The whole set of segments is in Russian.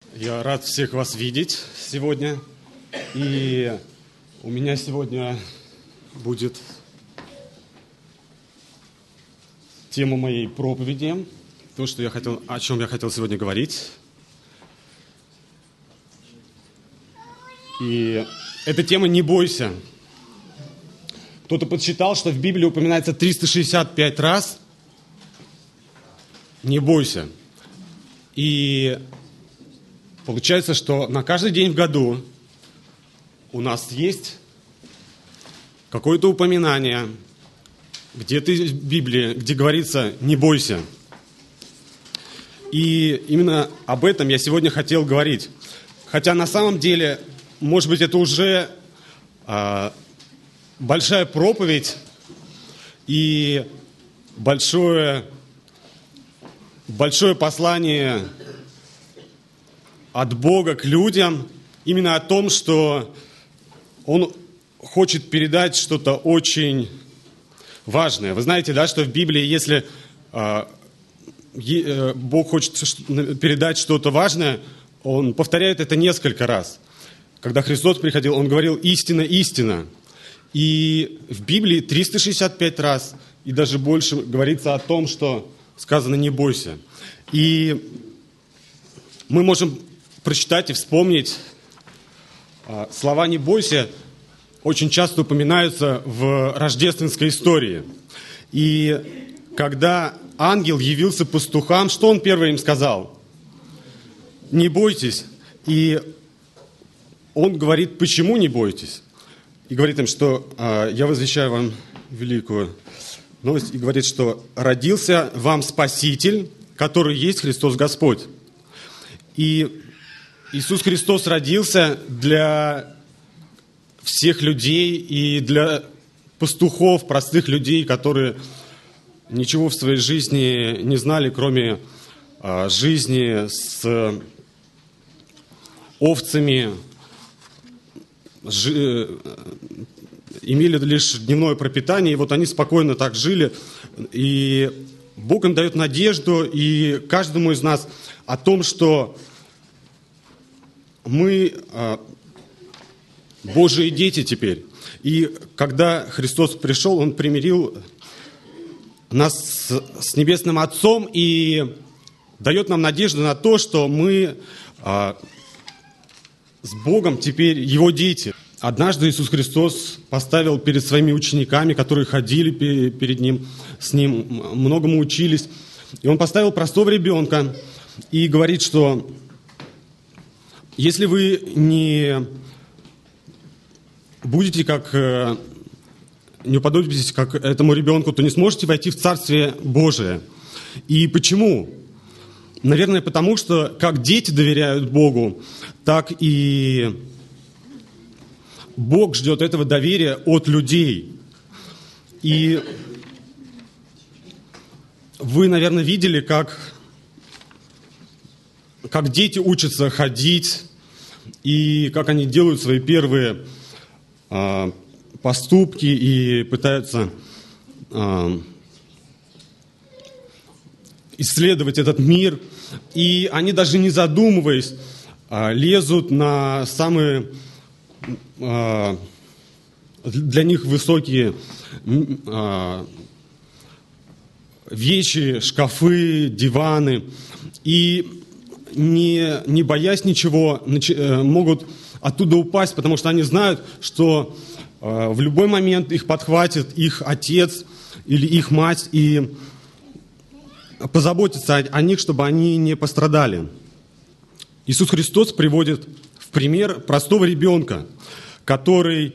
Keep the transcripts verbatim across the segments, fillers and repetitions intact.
Я рад всех вас видеть сегодня. И у меня сегодня будет тема моей проповеди, то, что я хотел, о чем я хотел сегодня говорить. И эта тема «Не бойся». Кто-то подсчитал, что в Библии упоминается триста шестьдесят пять раз «Не бойся». И получается, что на каждый день в году у нас есть какое-то упоминание где-то в Библии, где говорится «не бойся». И именно об этом я сегодня хотел говорить. Хотя на самом деле, может быть, это уже а, большая проповедь и большое, большое послание от Бога к людям, именно о том, что Он хочет передать что-то очень важное. Вы знаете, да, что в Библии, если э, э, Бог хочет передать что-то важное, Он повторяет это несколько раз. Когда Христос приходил, Он говорил «истина, истина». И в Библии триста шестьдесят пять раз, и даже больше, говорится о том, что сказано «не бойся». И мы можем прочитать и вспомнить, слова «не бойся» очень часто упоминаются в рождественской истории. И когда ангел явился пастухам, что он первый им сказал? «Не бойтесь». И он говорит, почему не бойтесь? И говорит им, что я возвещаю вам великую новость, и говорит, что родился вам Спаситель, который есть Христос Господь. И Иисус Христос родился для всех людей и для пастухов, простых людей, которые ничего в своей жизни не знали, кроме а, жизни с овцами, жи, имели лишь дневное пропитание, и вот они спокойно так жили. И Бог им дает надежду, и каждому из нас о том, что мы а, Божьи дети теперь. И когда Христос пришел, Он примирил нас с, с Небесным Отцом и дает нам надежду на то, что мы а, с Богом теперь Его дети. Однажды Иисус Христос поставил перед своими учениками, которые ходили перед Ним, с Ним, многому учились, и Он поставил простого ребенка и говорит, что если вы не будете как, не уподобитесь как этому ребенку, то не сможете войти в Царствие Божие. И почему? Наверное, потому что как дети доверяют Богу, так и Бог ждет этого доверия от людей. И вы, наверное, видели, как, как дети учатся ходить, и как они делают свои первые а, поступки и пытаются а, исследовать этот мир. И они, даже не задумываясь, а, лезут на самые а, для них высокие а, вещи, шкафы, диваны. И не, не боясь ничего, могут оттуда упасть, потому что они знают, что э, в любой момент их подхватит их отец или их мать и позаботится о, о них, чтобы они не пострадали. Иисус Христос приводит в пример простого ребенка, который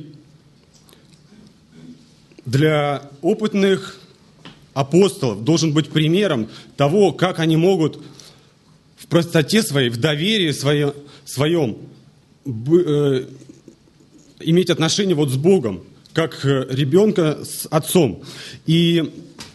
для опытных апостолов должен быть примером того, как они могут в простоте своей, в доверии своем, своем э, иметь отношение вот с Богом, как ребенка с отцом. И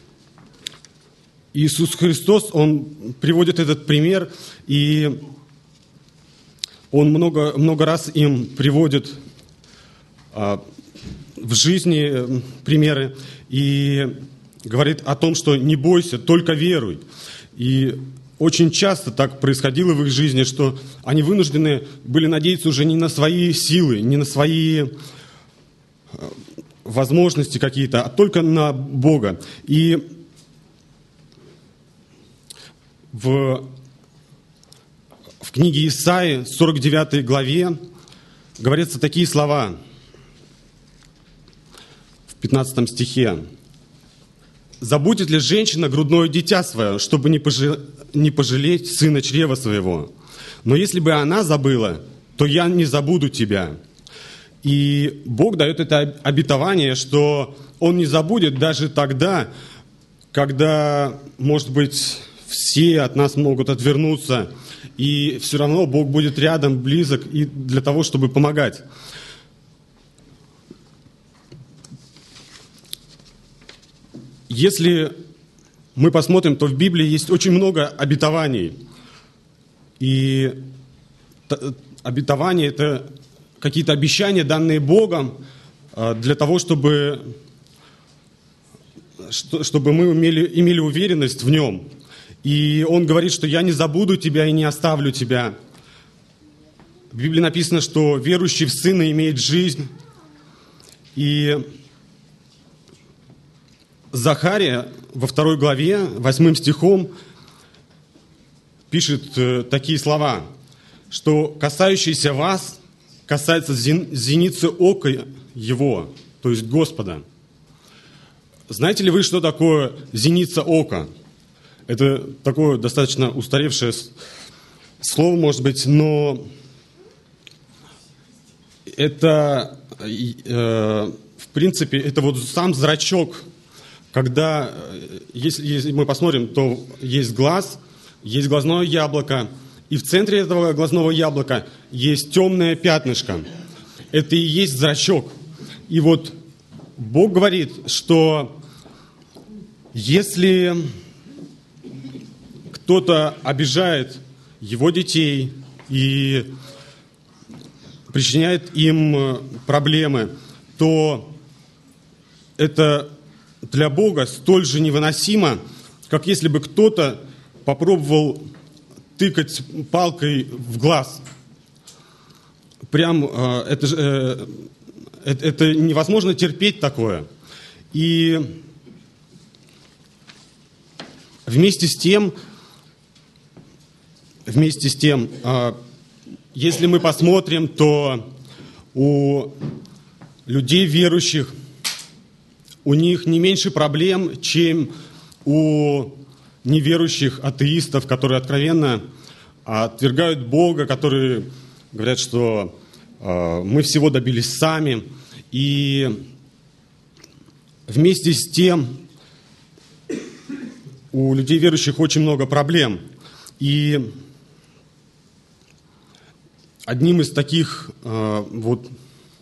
Иисус Христос, Он приводит этот пример, и Он много, много раз им приводит а, в жизни примеры, и говорит о том, что не бойся, только веруй. И очень часто так происходило в их жизни, что они вынуждены были надеяться уже не на свои силы, не на свои возможности какие-то, а только на Бога. И в, в книге Исаии, сорок девятой главе, говорятся такие слова в пятнадцатом стихе. «Забудет ли женщина грудное дитя свое, чтобы не, пожи... не пожалеть сына чрева своего? Но если бы она забыла, то я не забуду тебя». И Бог дает это обетование, что Он не забудет даже тогда, когда, может быть, все от нас могут отвернуться, и все равно Бог будет рядом, близок, и для того, чтобы помогать. Если мы посмотрим, то в Библии есть очень много обетований. И обетования – это какие-то обещания, данные Богом, для того, чтобы, чтобы мы имели, имели уверенность в Нем. И Он говорит, что «я не забуду тебя и не оставлю тебя». В Библии написано, что верующий в Сына имеет жизнь. И Захария во второй главе, восьмым стихом, пишет такие слова, что «касающийся вас касается зеницы ока Его», то есть Господа. Знаете ли вы, что такое зеница ока? Это такое достаточно устаревшее слово, может быть, но это, э, в принципе, это вот сам зрачок. Когда, если, если мы посмотрим, то есть глаз, есть глазное яблоко, и в центре этого глазного яблока есть темное пятнышко. Это и есть зрачок. И вот Бог говорит, что если кто-то обижает Его детей и причиняет им проблемы, то это для Бога столь же невыносимо, как если бы кто-то попробовал тыкать палкой в глаз. Прям э, это, э, это, это невозможно терпеть такое. И вместе с тем, вместе с тем, э, если мы посмотрим, то у людей верующих у них не меньше проблем, чем у неверующих атеистов, которые откровенно отвергают Бога, которые говорят, что э, мы всего добились сами. И вместе с тем у людей верующих очень много проблем. И одним из таких э, вот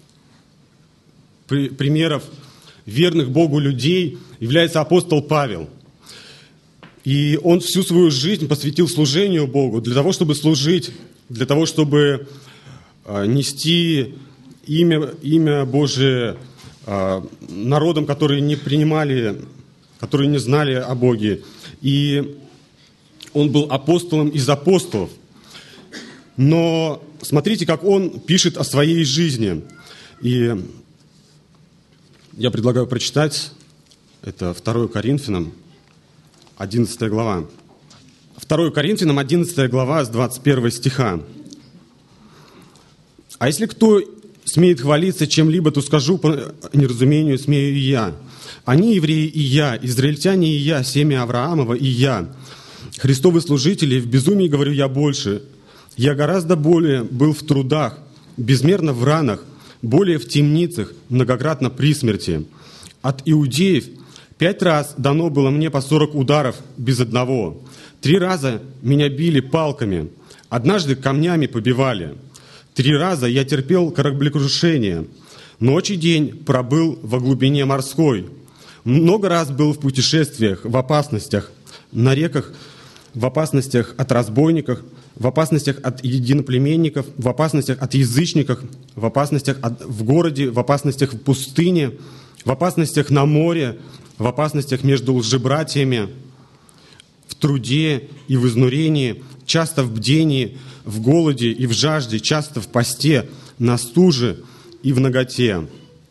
при, примеров верных Богу людей является апостол Павел. И он всю свою жизнь посвятил служению Богу, для того, чтобы служить, для того, чтобы э, нести имя, имя Божие э, народам, которые не принимали, которые не знали о Боге. И он был апостолом из апостолов. Но смотрите, как он пишет о своей жизни. И я предлагаю прочитать, это второе Коринфянам, одиннадцатая глава. второе Коринфянам, одиннадцатая глава, с двадцать первого стиха. «А если кто смеет хвалиться чем-либо, то скажу по неразумению, смею и я. Они евреи и я, израильтяне и я, семя Авраамова и я. Христовы служители, в безумии говорю я больше. Я гораздо более был в трудах, безмерно в ранах, более в темницах, многократно при смерти. От иудеев пять раз дано было мне по сорок ударов без одного. Три раза меня били палками, однажды камнями побивали. Три раза я терпел кораблекрушение. Ночь и день пробыл во глубине морской. Много раз был в путешествиях, в опасностях, на реках, в опасностях от разбойников, в опасностях от единоплеменников, в опасностях от язычников, в опасностях от, в городе, в опасностях в пустыне, в опасностях на море, в опасностях между лжебратьями, в труде и в изнурении, часто в бдении, в голоде и в жажде, часто в посте, на стуже и в наготе».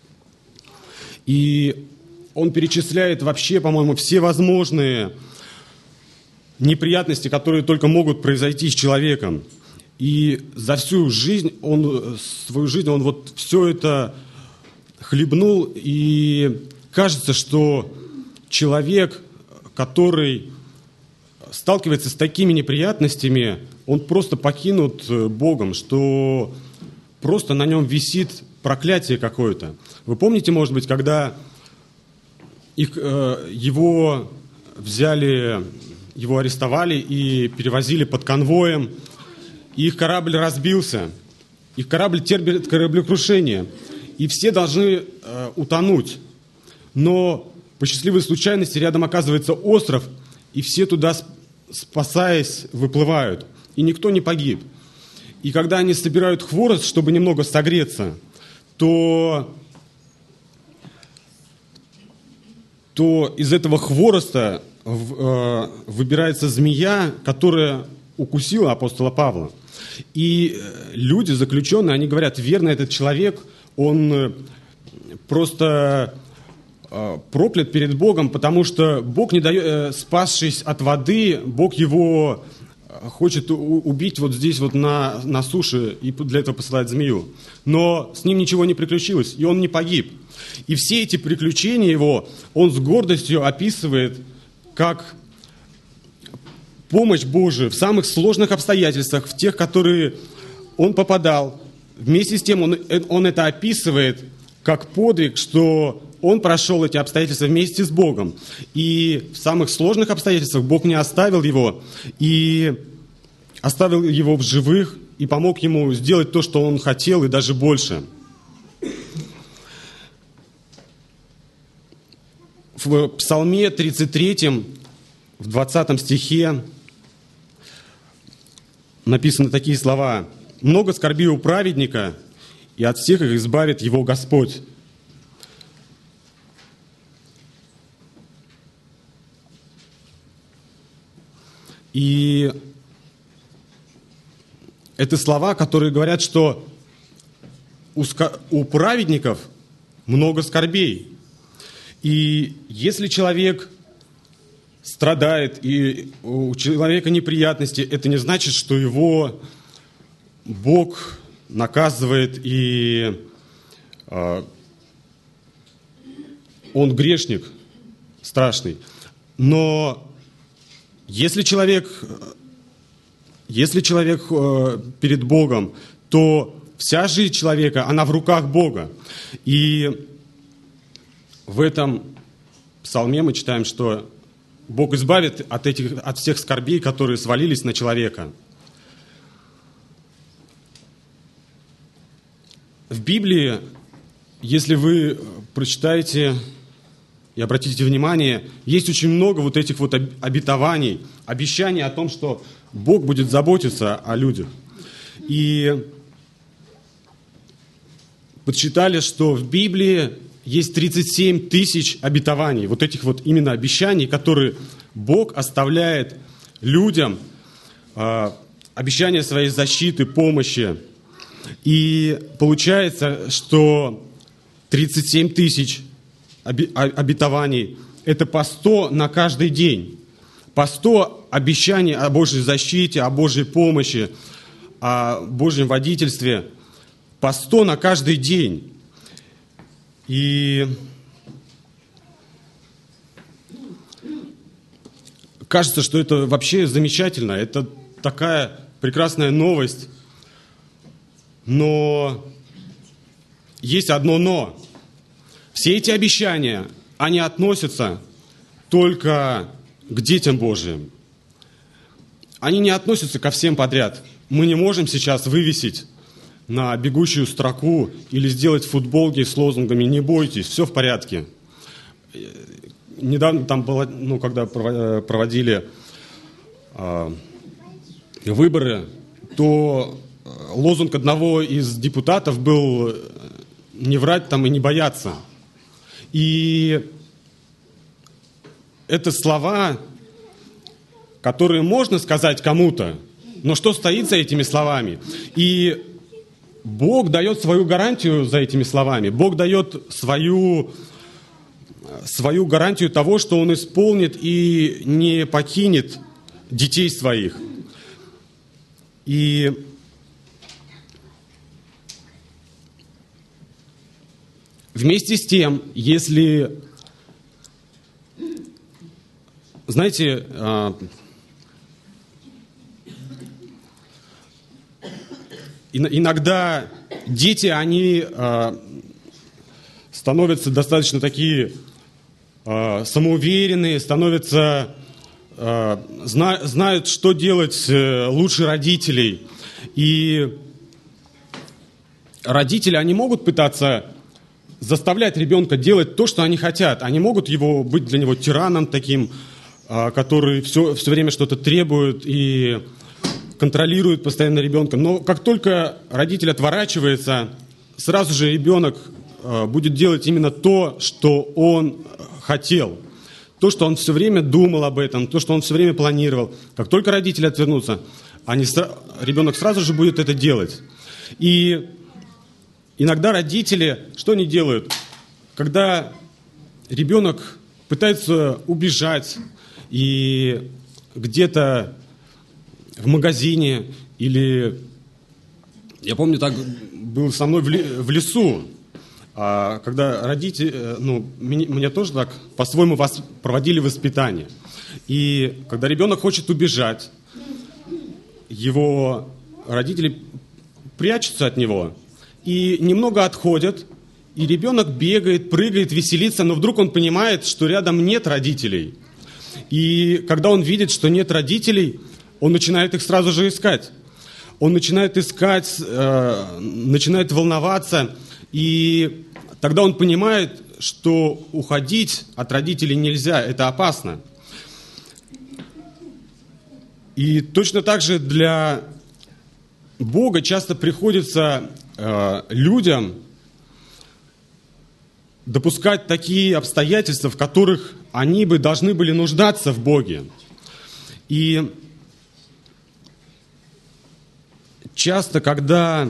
И он перечисляет вообще, по-моему, все возможные неприятности, которые только могут произойти с человеком. И за всю жизнь, он, свою жизнь, он вот все это хлебнул, и кажется, что человек, который сталкивается с такими неприятностями, он просто покинут Богом, что просто на нем висит проклятие какое-то. Вы помните, может быть, когда их, его взяли, его арестовали и перевозили под конвоем, и их корабль разбился, их корабль терпит кораблекрушение, и все должны э, утонуть. Но по счастливой случайности рядом оказывается остров, и все туда, спасаясь, выплывают, и никто не погиб. И когда они собирают хворост, чтобы немного согреться, то, то из этого хвороста э, выбирается змея, которая укусила апостола Павла. И люди, заключенные, они говорят: верно, этот человек, он просто проклят перед Богом, потому что Бог не дает, спасшись от воды, Бог его хочет убить вот здесь вот на, на суше, и для этого посылает змею. Но с ним ничего не приключилось, и он не погиб. И все эти приключения его он с гордостью описывает как помощь Божию в самых сложных обстоятельствах, в тех, которые он попадал. Вместе с тем он, он это описывает как подвиг, что он прошел эти обстоятельства вместе с Богом. И в самых сложных обстоятельствах Бог не оставил его, и оставил его в живых, и помог ему сделать то, что он хотел, и даже больше. В Псалме тридцать третьем, в двадцатом стихе, написаны такие слова: «Много скорби у праведника, и от всех их избавит его Господь». И это слова, которые говорят, что у, у праведников много скорбей. И если человек страдает, и у человека неприятности, это не значит, что его Бог наказывает, и э, он грешник страшный. Но если человек, если человек э, перед Богом, то вся жизнь человека, она в руках Бога. И в этом псалме мы читаем, что Бог избавит от, этих, от всех скорбей, которые свалились на человека. В Библии, если вы прочитаете и обратите внимание, есть очень много вот этих вот обетований, обещаний о том, что Бог будет заботиться о людях. И подсчитали, что в Библии есть тридцать семь тысяч обетований, вот этих вот именно обещаний, которые Бог оставляет людям, э, обещания своей защиты, помощи. И получается, что тридцать семь тысяч обетований – это по сто на каждый день. По сто обещаний о Божьей защите, о Божьей помощи, о Божьем водительстве. По сто на каждый день. И кажется, что это вообще замечательно. Это такая прекрасная новость. Но есть одно «но». Все эти обещания, они относятся только к детям Божьим. Они не относятся ко всем подряд. Мы не можем сейчас вывесить на бегущую строку или сделать футболки с лозунгами «Не бойтесь, все в порядке». Недавно там было, ну, когда проводили э, выборы, то лозунг одного из депутатов был «Не врать там и не бояться». И это слова, которые можно сказать кому-то, но что стоит за этими словами? И Бог дает свою гарантию за этими словами. Бог дает свою, свою гарантию того, что Он исполнит и не покинет детей своих. И вместе с тем, если, знаете, иногда дети, они становятся достаточно такие самоуверенные, становятся, знают, что делать лучше родителей. И родители, они могут пытаться заставлять ребенка делать то, что они хотят. Они могут его, быть для него тираном таким, который все, все время что-то требует и контролирует постоянно ребенка. Но как только родитель отворачивается, сразу же ребенок будет делать именно то, что он хотел. То, что он все время думал об этом, то, что он все время планировал. Как только родители отвернутся, они, ребенок сразу же будет это делать. И иногда родители, что они делают? Когда ребенок пытается убежать и где-то в магазине или... Я помню, так было со мной в лесу, когда родители, ну, меня тоже так по-своему проводили воспитание. И когда ребенок хочет убежать, его родители прячутся от него и немного отходят, и ребенок бегает, прыгает, веселится, но вдруг он понимает, что рядом нет родителей. И когда он видит, что нет родителей, он начинает их сразу же искать. Он начинает искать, э, начинает волноваться, и тогда он понимает, что уходить от родителей нельзя, это опасно. И точно так же для Бога часто приходится э, людям допускать такие обстоятельства, в которых они бы должны были нуждаться в Боге. И часто, когда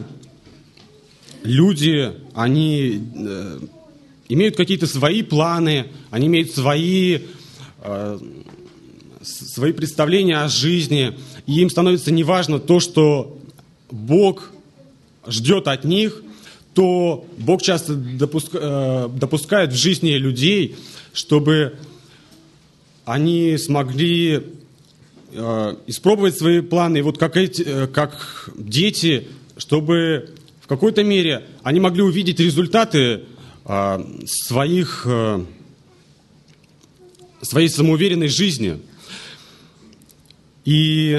люди, они э, имеют какие-то свои планы, они имеют свои, э, свои представления о жизни, и им становится неважно то, что Бог ждет от них, то Бог часто допуска, э, допускает в жизни людей, чтобы они смогли э, испробовать свои планы, и вот как, эти, э, как дети, чтобы в какой-то мере они могли увидеть результаты э, своих, э, своей самоуверенной жизни. И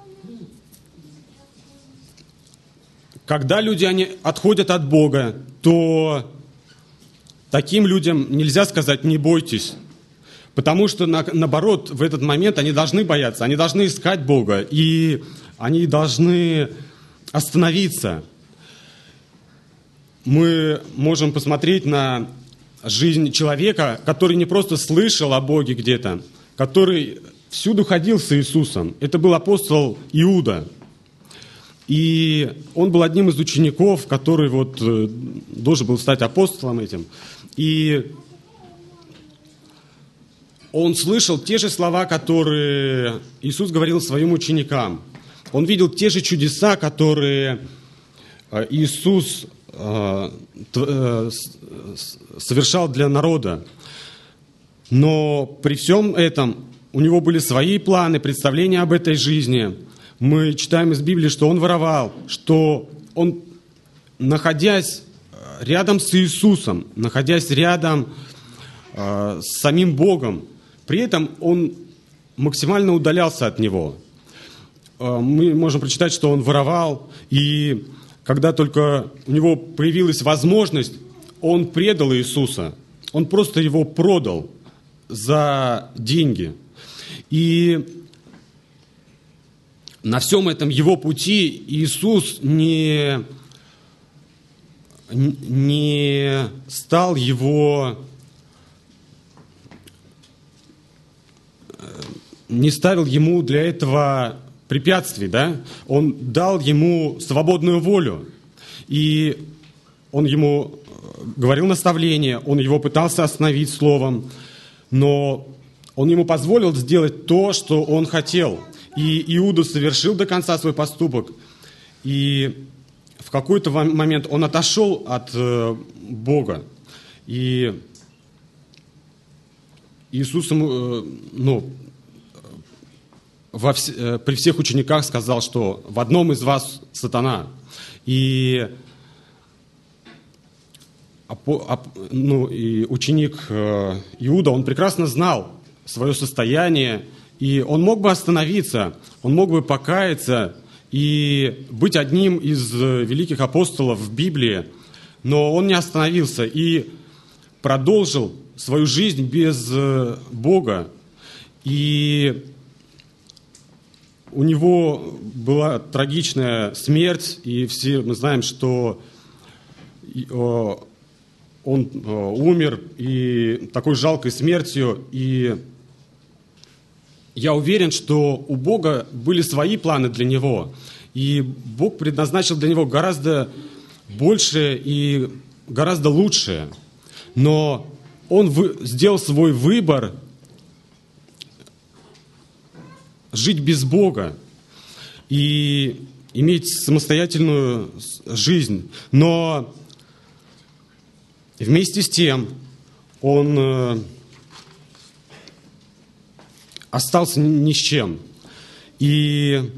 когда люди они отходят от Бога, то таким людям нельзя сказать «не бойтесь», потому что, на, наоборот, в этот момент они должны бояться, они должны искать Бога, и они должны остановиться. Мы можем посмотреть на жизнь человека, который не просто слышал о Боге где-то, который всюду ходил с Иисусом. Это был апостол Иуда. И он был одним из учеников, который вот должен был стать апостолом этим. И он слышал те же слова, которые Иисус говорил своим ученикам. Он видел те же чудеса, которые Иисус совершал для народа. Но при всем этом у него были свои планы, представления об этой жизни. Мы читаем из Библии, что он воровал, что он, находясь рядом с Иисусом, находясь рядом э, с самим Богом, при этом он максимально удалялся от Него. Э, мы можем прочитать, что он воровал, и когда только у него появилась возможность, он предал Иисуса. Он просто его продал за деньги. И на всем этом его пути Иисус не, не стал его не ставил ему для этого препятствий, да? Он дал ему свободную волю. И он ему говорил наставление, он его пытался остановить словом, но он ему позволил сделать то, что он хотел. И Иуда совершил до конца свой поступок. И в какой-то момент он отошел от Бога. И Иисус ему, ну, во вс... при всех учениках сказал, что в одном из вас сатана. И, ну, и ученик Иуда, он прекрасно знал свое состояние, и он мог бы остановиться, он мог бы покаяться и быть одним из великих апостолов в Библии, но он не остановился и продолжил свою жизнь без Бога. И у него была трагичная смерть, и все мы знаем, что он умер и такой жалкой смертью. И я уверен, что у Бога были свои планы для него, и Бог предназначил для него гораздо больше и гораздо лучшее. Но он сделал свой выбор жить без Бога и иметь самостоятельную жизнь. Но вместе с тем он остался ни с чем. И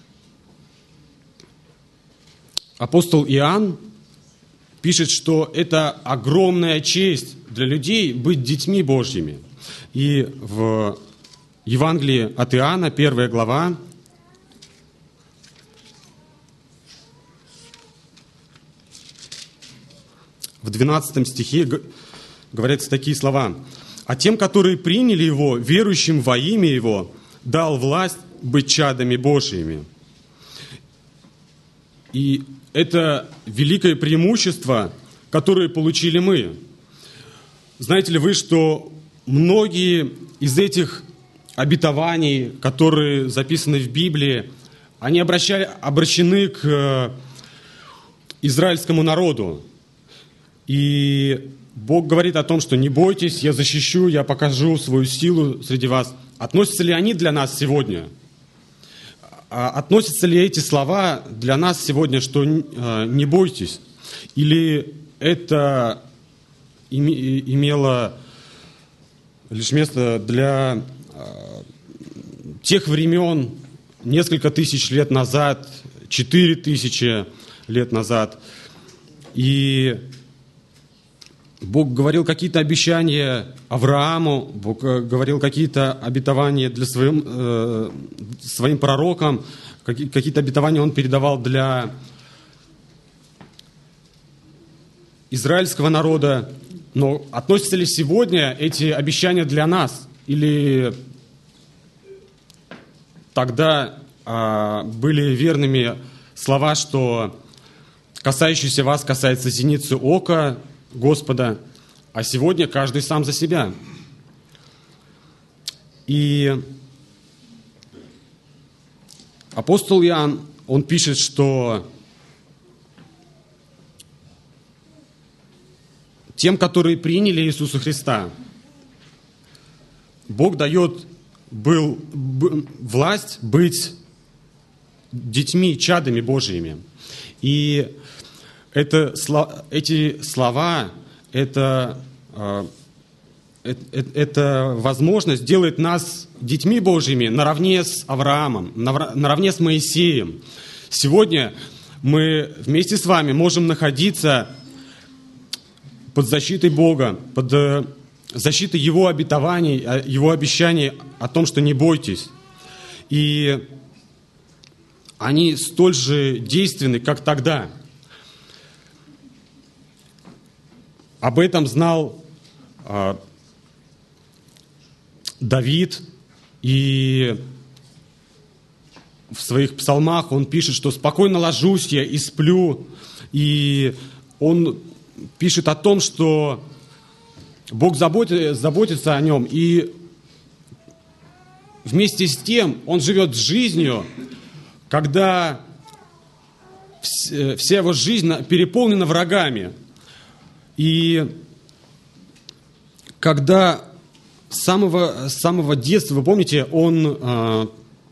апостол Иоанн пишет, что это огромная честь для людей быть детьми Божьими. И в Евангелии от Иоанна, первая глава, в двенадцатом стихе говорятся такие слова. «А тем, которые приняли Его, верующим во имя Его, дал власть быть чадами Божьими». И это великое преимущество, которое получили мы. Знаете ли вы, что многие из этих обетований, которые записаны в Библии, они обращали, обращены к израильскому народу. И Бог говорит о том, что не бойтесь, я защищу, я покажу свою силу среди вас. Относятся ли они для нас сегодня? Относятся ли эти слова для нас сегодня, что не бойтесь? Или это имело лишь место для тех времен, несколько тысяч лет назад, четыре тысячи лет назад? И Бог говорил какие-то обещания Аврааму, Бог говорил какие-то обетования для своим, э, своим пророкам, какие-то обетования Он передавал для израильского народа. Но относятся ли сегодня эти обещания для нас? Или тогда э, были верными слова, что касающиеся вас касается зеницы ока Господа, а сегодня каждый сам за себя. И апостол Иоанн, он пишет, что тем, которые приняли Иисуса Христа, Бог дает был, б, власть быть детьми, чадами Божьими. И Это, эти слова, это, это, это возможность делает нас детьми Божьими наравне с Авраамом, наравне с Моисеем. Сегодня мы вместе с вами можем находиться под защитой Бога, под защитой Его обетований, Его обещаний о том, что не бойтесь. И они столь же действенны, как тогда. Об этом знал э, Давид, и в своих псалмах он пишет, что «спокойно ложусь я и сплю». И он пишет о том, что Бог заботи, заботится о нем, и вместе с тем он живет жизнью, когда вся его жизнь переполнена врагами. И когда с самого, с самого детства, вы помните, он, э,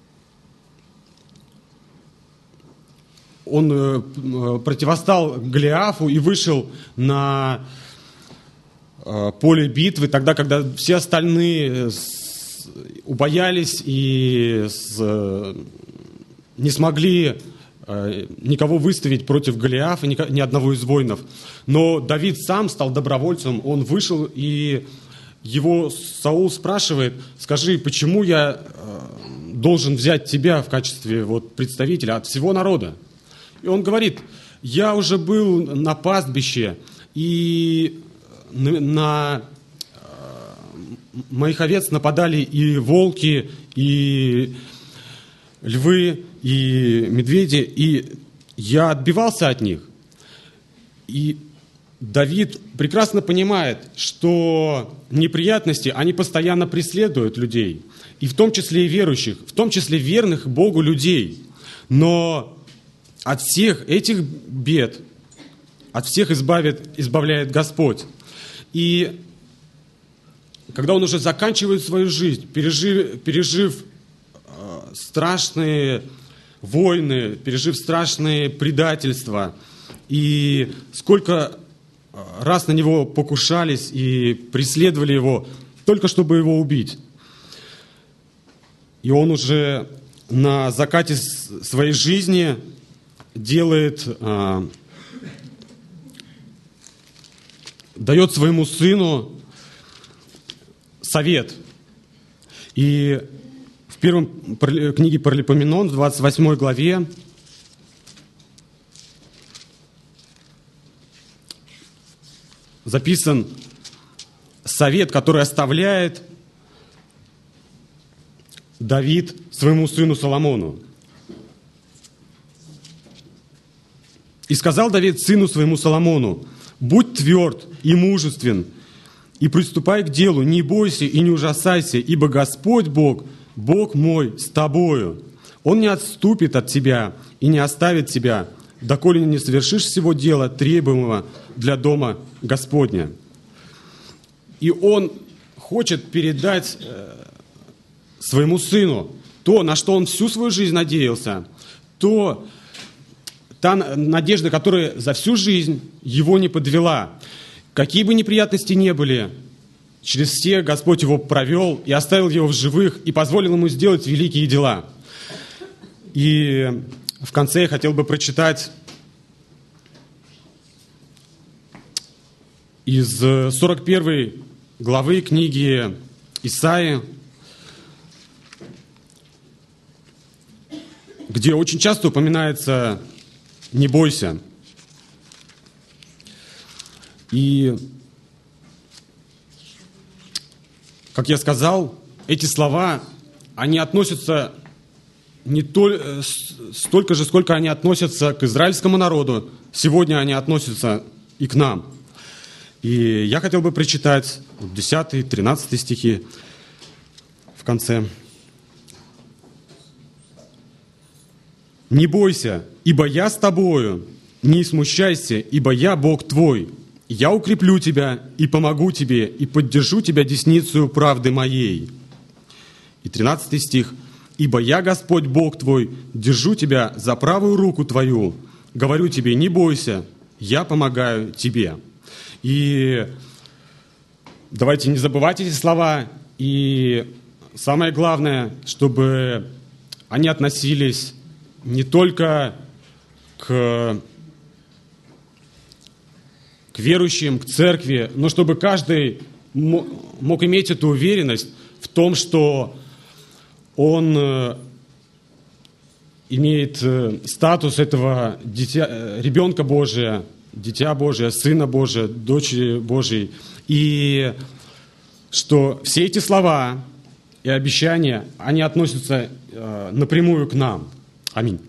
он э, противостал Голиафу и вышел на э, поле битвы, тогда, когда все остальные с, убоялись и с, э, не смогли э, никого выставить против Голиафа, ни, ни одного из воинов. Но Давид сам стал добровольцем, он вышел, и его Саул спрашивает: скажи, почему я э, должен взять тебя в качестве вот, представителя от всего народа? И он говорит: я уже был на пастбище, и на, на э, моих овец нападали и волки, и львы, и медведи, и я отбивался от них. И Давид прекрасно понимает, что неприятности, они постоянно преследуют людей, и в том числе и верующих, в том числе верных Богу людей. Но от всех этих бед, от всех избавит, избавляет Господь. И когда он уже заканчивает свою жизнь, пережив, пережив э, страшные войны, пережив страшные предательства, и сколько раз на него покушались и преследовали его, только чтобы его убить. И он уже на закате своей жизни делает, э, дает своему сыну совет. И в первом книге Паралипоменон, в двадцать восьмой главе, записан совет, который оставляет Давид своему сыну Соломону. «И сказал Давид сыну своему Соломону: будь тверд и мужествен, и приступай к делу, не бойся и не ужасайся, ибо Господь Бог, Бог мой, с тобою. Он не отступит от тебя и не оставит тебя, доколе не совершишь всего дела, требуемого для дома Господня». И он хочет передать э, своему сыну то, на что он всю свою жизнь надеялся, то, та надежда, которая за всю жизнь его не подвела. Какие бы неприятности ни были, через все Господь его провел и оставил его в живых, и позволил ему сделать великие дела. И в конце я хотел бы прочитать из сорок первой главы книги Исаии, где очень часто упоминается «не бойся». И, как я сказал, эти слова, они относятся не то, столько же, сколько они относятся к израильскому народу. Сегодня они относятся и к нам. И я хотел бы прочитать десятый, тринадцатый стихи в конце. «Не бойся, ибо я с тобою, не смущайся, ибо я Бог твой. Я укреплю тебя и помогу тебе, и поддержу тебя десницею правды моей». И тринадцатый стих. «Ибо я, Господь Бог твой, держу тебя за правую руку твою. Говорю тебе, не бойся, я помогаю тебе». И давайте не забывать эти слова. И самое главное, чтобы они относились не только к, к верующим, к церкви, но чтобы каждый мог иметь эту уверенность в том, что он имеет статус этого дитя, ребенка Божия, дитя Божие, сына Божия, дочери Божией. И что все эти слова и обещания, они относятся напрямую к нам. Аминь.